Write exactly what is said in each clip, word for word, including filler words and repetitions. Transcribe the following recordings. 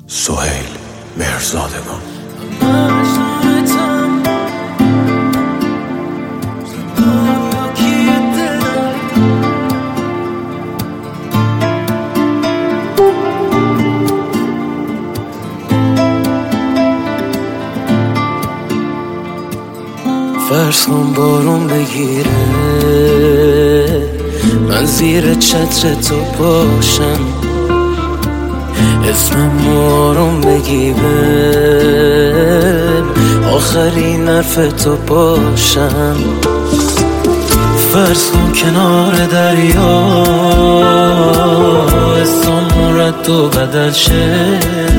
سهیل مهرزادگان. فرض کن بارون بگیره، من زیر چتر تو باشم، اسمم آروم بگی بهم، آخرین حرف تو باشم. فرض کن کنار دریا اسم رد و بدل شه،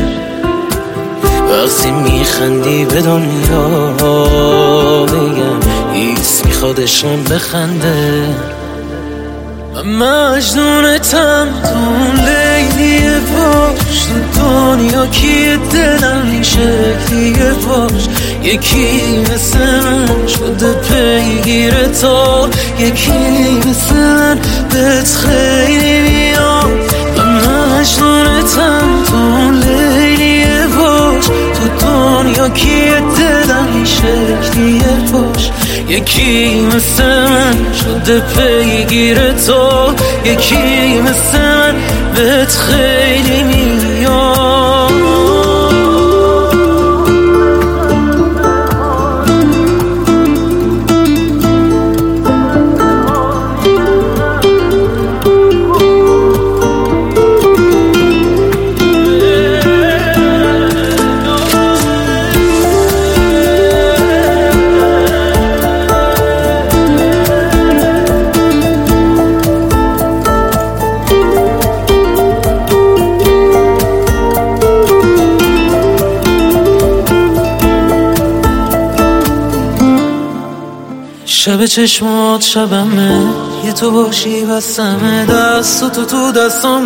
وقتی میخندی به دنیا بگم ایس میخوادشم بخنده. من مجنونتم تو لیلی باش، تو دنیا کیه دلم این شکلیه باش، یکی مثل من شده پیگیر تو، یکی مثل من بهت خیلی میاد. من مجنونتم تو لیلی باش، تو دنیا کیه دلم این شکلیه باش، یکی مثل من شده پیگیر تو، یکی مثل من بهت خیلی میاد. شب چشمات شبمه، یه تو باشی بسمه، دست تو تو دستام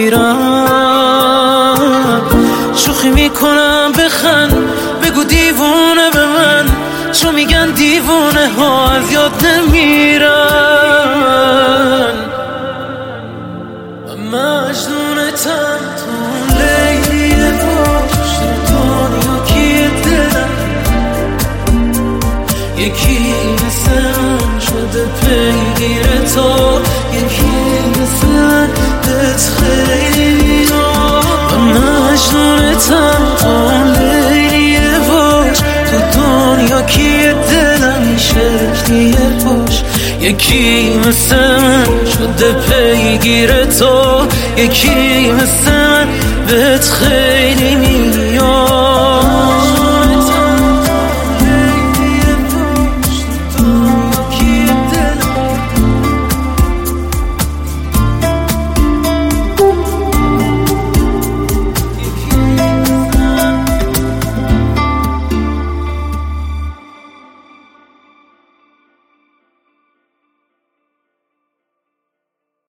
بگیرم، شوخی میکنم بخند، بگو دیوونه به من، چون میگن دیوونه ها از یاد نمیرن. مجنونتم تو لیلی باش، تو دنیا کیه دلم، یکی مثل من شده پیگیر تو، یکی مثل من بهت خیلی میاد. من مجنونتم تو لیلی باش، تو دنیا کیه دلم این شکلیه باش، یکی مثل من شده پیگیر تو، یکی مثل من بهت خیلی